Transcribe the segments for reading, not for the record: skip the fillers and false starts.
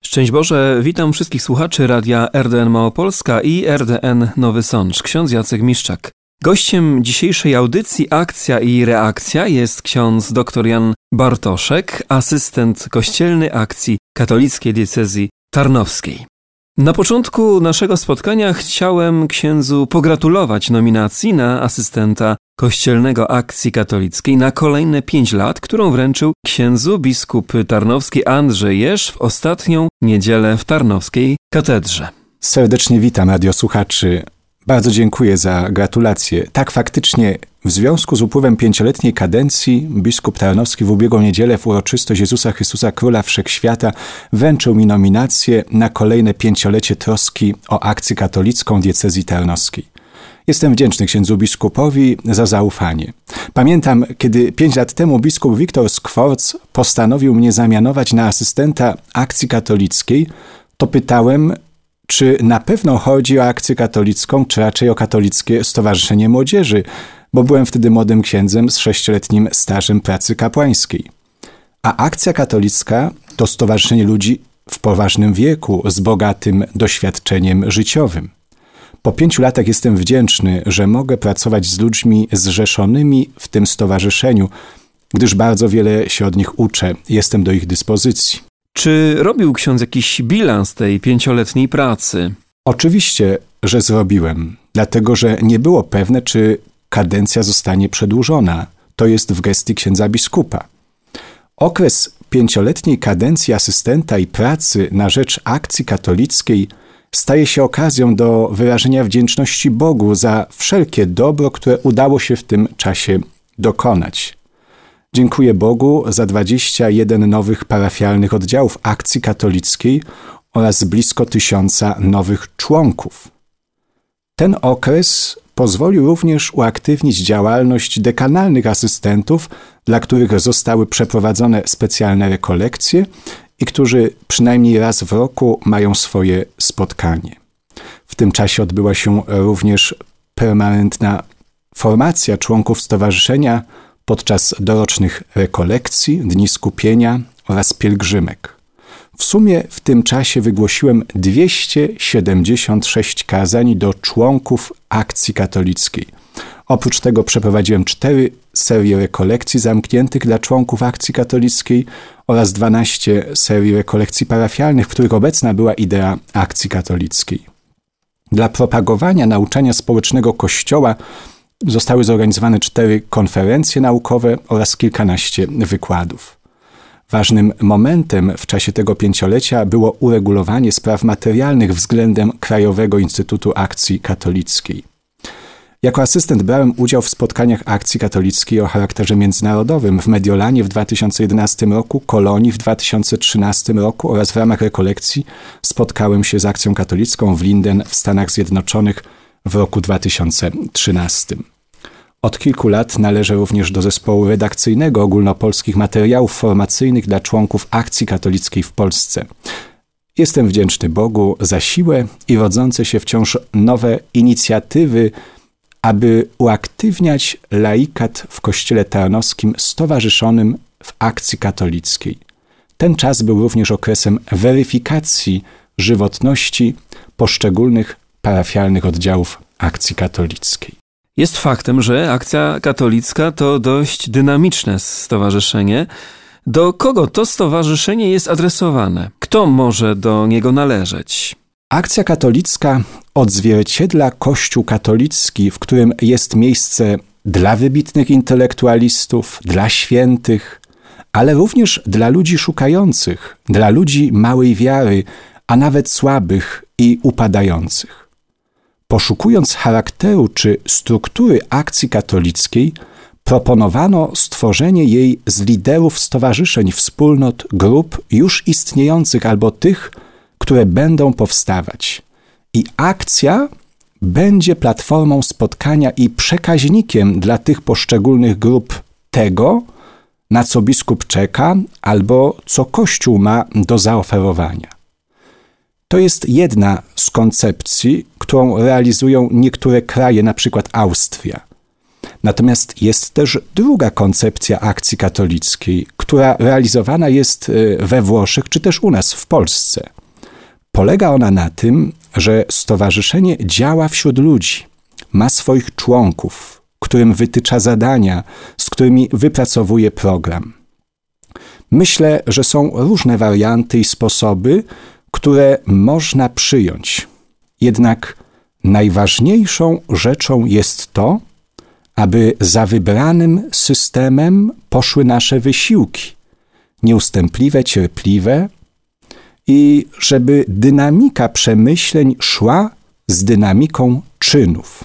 Szczęść Boże, witam wszystkich słuchaczy radia RDN Małopolska i RDN Nowy Sącz, ksiądz Jacek Miszczak. Gościem dzisiejszej audycji Akcja i Reakcja jest ksiądz dr Jan Bartoszek, asystent kościelny Akcji Katolickiej Diecezji Tarnowskiej. Na początku naszego spotkania chciałem księdzu pogratulować nominacji na asystenta kościelnego Akcji Katolickiej na kolejne 5 lat, którą wręczył księdzu biskup tarnowski Andrzej Jerz w ostatnią niedzielę w Tarnowskiej Katedrze. Serdecznie witam radiosłuchaczy. Bardzo dziękuję za gratulacje. Tak, faktycznie w związku z upływem 5-letniej kadencji biskup tarnowski w ubiegłą niedzielę w uroczystość Jezusa Chrystusa Króla Wszechświata wręczył mi nominację na kolejne 5-lecie troski o Akcję Katolicką Diecezji Tarnowskiej. Jestem wdzięczny księdzu biskupowi za zaufanie. Pamiętam, kiedy 5 lat temu biskup Wiktor Skworc postanowił mnie zamianować na asystenta Akcji Katolickiej, to pytałem, czy na pewno chodzi o Akcję Katolicką, czy raczej o Katolickie Stowarzyszenie Młodzieży, bo byłem wtedy młodym księdzem z 6-letnim stażem pracy kapłańskiej. A Akcja Katolicka to stowarzyszenie ludzi w poważnym wieku, z bogatym doświadczeniem życiowym. Po 5 latach jestem wdzięczny, że mogę pracować z ludźmi zrzeszonymi w tym stowarzyszeniu, gdyż bardzo wiele się od nich uczę i jestem do ich dyspozycji. Czy robił ksiądz jakiś bilans tej 5-letniej pracy? Oczywiście, że zrobiłem, dlatego że nie było pewne, czy kadencja zostanie przedłużona. To jest w gestii księdza biskupa. Okres 5-letniej kadencji asystenta i pracy na rzecz Akcji Katolickiej staje się okazją do wyrażenia wdzięczności Bogu za wszelkie dobro, które udało się w tym czasie dokonać. Dziękuję Bogu za 21 nowych parafialnych oddziałów Akcji Katolickiej oraz blisko 1000 nowych członków. Ten okres pozwolił również uaktywnić działalność dekanalnych asystentów, dla których zostały przeprowadzone specjalne rekolekcje i którzy przynajmniej raz w roku mają swoje spotkanie. W tym czasie odbyła się również permanentna formacja członków stowarzyszenia podczas dorocznych rekolekcji, dni skupienia oraz pielgrzymek. W sumie w tym czasie wygłosiłem 276 kazań do członków Akcji Katolickiej. Oprócz tego przeprowadziłem 4 serie rekolekcji zamkniętych dla członków Akcji Katolickiej oraz 12 serii rekolekcji parafialnych, w których obecna była idea Akcji Katolickiej. Dla propagowania nauczania społecznego Kościoła zostały zorganizowane 4 konferencje naukowe oraz kilkanaście wykładów. Ważnym momentem w czasie tego 5-lecia było uregulowanie spraw materialnych względem Krajowego Instytutu Akcji Katolickiej. Jako asystent brałem udział w spotkaniach Akcji Katolickiej o charakterze międzynarodowym w Mediolanie w 2011 roku, Kolonii w 2013 roku oraz w ramach rekolekcji spotkałem się z Akcją Katolicką w Linden w Stanach Zjednoczonych w roku 2013. Od kilku lat należę również do zespołu redakcyjnego ogólnopolskich materiałów formacyjnych dla członków Akcji Katolickiej w Polsce. Jestem wdzięczny Bogu za siłę i rodzące się wciąż nowe inicjatywy, aby uaktywniać laikat w Kościele Tarnowskim stowarzyszonym w Akcji Katolickiej. Ten czas był również okresem weryfikacji żywotności poszczególnych parafialnych oddziałów Akcji Katolickiej. Jest faktem, że Akcja Katolicka to dość dynamiczne stowarzyszenie. Do kogo to stowarzyszenie jest adresowane? Kto może do niego należeć? Akcja Katolicka odzwierciedla Kościół katolicki, w którym jest miejsce dla wybitnych intelektualistów, dla świętych, ale również dla ludzi szukających, dla ludzi małej wiary, a nawet słabych i upadających. Poszukując charakteru czy struktury Akcji Katolickiej, proponowano stworzenie jej z liderów stowarzyszeń, wspólnot, grup już istniejących albo tych, które będą powstawać. I akcja będzie platformą spotkania i przekaźnikiem dla tych poszczególnych grup tego, na co biskup czeka albo co Kościół ma do zaoferowania. To jest jedna z koncepcji, którą realizują niektóre kraje, na przykład Austria. Natomiast jest też druga koncepcja akcji katolickiej, która realizowana jest we Włoszech czy też u nas w Polsce. Polega ona na tym, że stowarzyszenie działa wśród ludzi, ma swoich członków, którym wytycza zadania, z którymi wypracowuje program. Myślę, że są różne warianty i sposoby, które można przyjąć. Jednak najważniejszą rzeczą jest to, aby za wybranym systemem poszły nasze wysiłki, nieustępliwe, cierpliwe, i żeby dynamika przemyśleń szła z dynamiką czynów.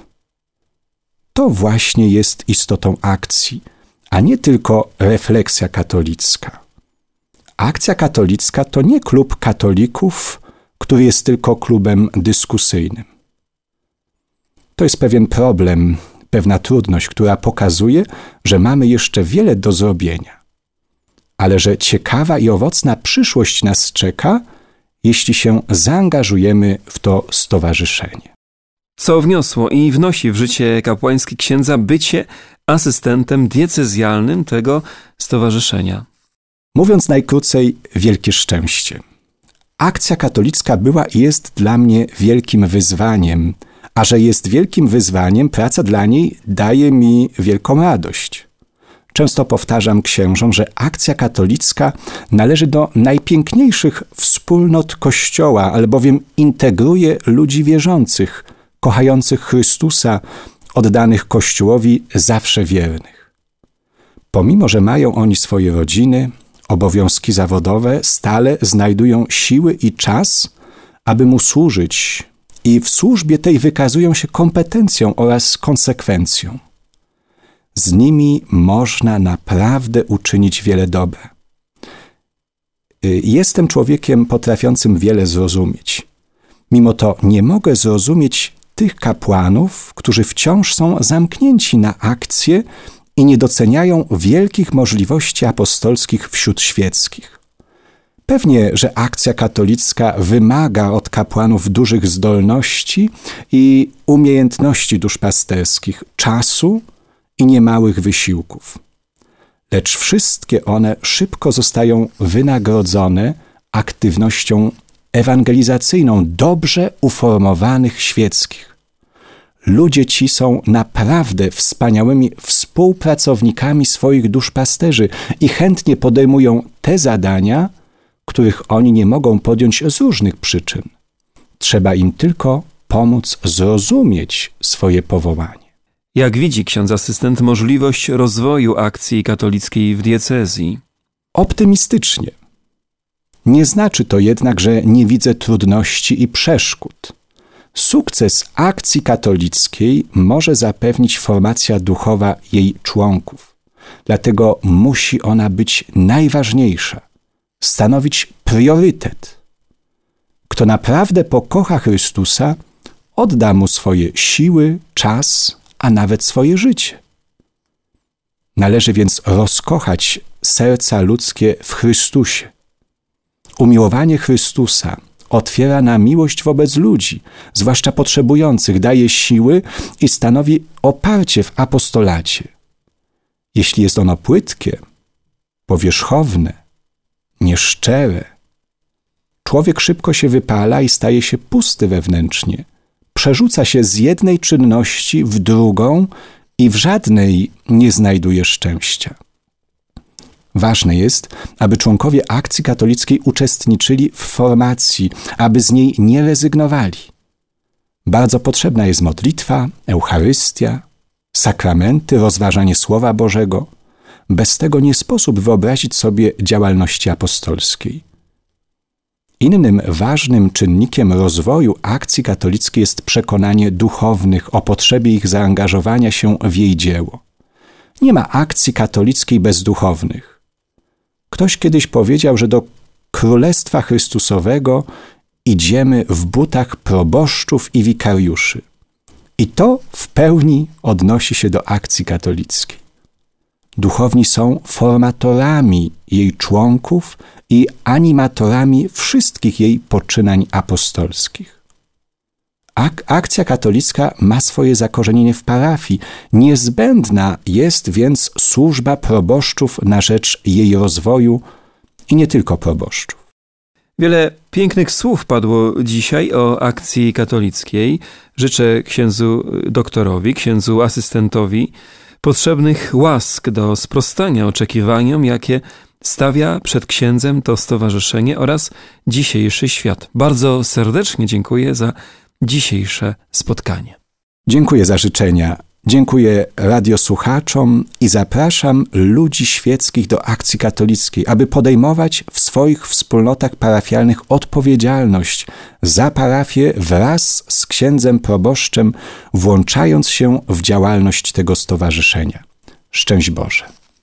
To właśnie jest istotą akcji, a nie tylko refleksja katolicka. Akcja katolicka to nie klub katolików, który jest tylko klubem dyskusyjnym. To jest pewien problem, pewna trudność, która pokazuje, że mamy jeszcze wiele do zrobienia, ale że ciekawa i owocna przyszłość nas czeka, jeśli się zaangażujemy w to stowarzyszenie. Co wniosło i wnosi w życie kapłańskie księdza bycie asystentem diecezjalnym tego stowarzyszenia? Mówiąc najkrócej, wielkie szczęście. Akcja katolicka była i jest dla mnie wielkim wyzwaniem, a że jest wielkim wyzwaniem, praca dla niej daje mi wielką radość. Często powtarzam księżom, że akcja katolicka należy do najpiękniejszych wspólnot Kościoła, albowiem integruje ludzi wierzących, kochających Chrystusa, oddanych Kościołowi, zawsze wiernych. Pomimo że mają oni swoje rodziny, obowiązki zawodowe, stale znajdują siły i czas, aby mu służyć, i w służbie tej wykazują się kompetencją oraz konsekwencją. Z nimi można naprawdę uczynić wiele dobra. Jestem człowiekiem potrafiącym wiele zrozumieć. Mimo to nie mogę zrozumieć tych kapłanów, którzy wciąż są zamknięci na akcję i nie doceniają wielkich możliwości apostolskich wśród świeckich. Pewnie, że akcja katolicka wymaga od kapłanów dużych zdolności i umiejętności duszpasterskich, czasu i niemałych wysiłków. Lecz wszystkie one szybko zostają wynagrodzone aktywnością ewangelizacyjną dobrze uformowanych świeckich. Ludzie ci są naprawdę wspaniałymi współpracownikami swoich duszpasterzy i chętnie podejmują te zadania, których oni nie mogą podjąć z różnych przyczyn. Trzeba im tylko pomóc zrozumieć swoje powołanie. Jak widzi ksiądz asystent możliwość rozwoju akcji katolickiej w diecezji? Optymistycznie. Nie znaczy to jednak, że nie widzę trudności i przeszkód. Sukces akcji katolickiej może zapewnić formacja duchowa jej członków. Dlatego musi ona być najważniejsza, stanowić priorytet. Kto naprawdę pokocha Chrystusa, odda mu swoje siły, czas, a nawet swoje życie. Należy więc rozkochać serca ludzkie w Chrystusie. Umiłowanie Chrystusa otwiera na miłość wobec ludzi, zwłaszcza potrzebujących, daje siły i stanowi oparcie w apostolacie. Jeśli jest ono płytkie, powierzchowne, nieszczere, człowiek szybko się wypala i staje się pusty wewnętrznie. Przerzuca się z jednej czynności w drugą i w żadnej nie znajduje szczęścia. Ważne jest, aby członkowie akcji katolickiej uczestniczyli w formacji, aby z niej nie rezygnowali. Bardzo potrzebna jest modlitwa, Eucharystia, sakramenty, rozważanie Słowa Bożego. Bez tego nie sposób wyobrazić sobie działalności apostolskiej. Innym ważnym czynnikiem rozwoju akcji katolickiej jest przekonanie duchownych o potrzebie ich zaangażowania się w jej dzieło. Nie ma akcji katolickiej bez duchownych. Ktoś kiedyś powiedział, że do Królestwa Chrystusowego idziemy w butach proboszczów i wikariuszy. I to w pełni odnosi się do akcji katolickiej. Duchowni są formatorami jej członków i animatorami wszystkich jej poczynań apostolskich. Akcja katolicka ma swoje zakorzenienie w parafii. Niezbędna jest więc służba proboszczów na rzecz jej rozwoju i nie tylko proboszczów. Wiele pięknych słów padło dzisiaj o akcji katolickiej. Życzę księdzu doktorowi, księdzu asystentowi potrzebnych łask do sprostania oczekiwaniom, jakie stawia przed księdzem to stowarzyszenie oraz dzisiejszy świat. Bardzo serdecznie dziękuję za dzisiejsze spotkanie. Dziękuję za życzenia. Dziękuję radiosłuchaczom i zapraszam ludzi świeckich do akcji katolickiej, aby podejmować w swoich wspólnotach parafialnych odpowiedzialność za parafię wraz z księdzem proboszczem, włączając się w działalność tego stowarzyszenia. Szczęść Boże.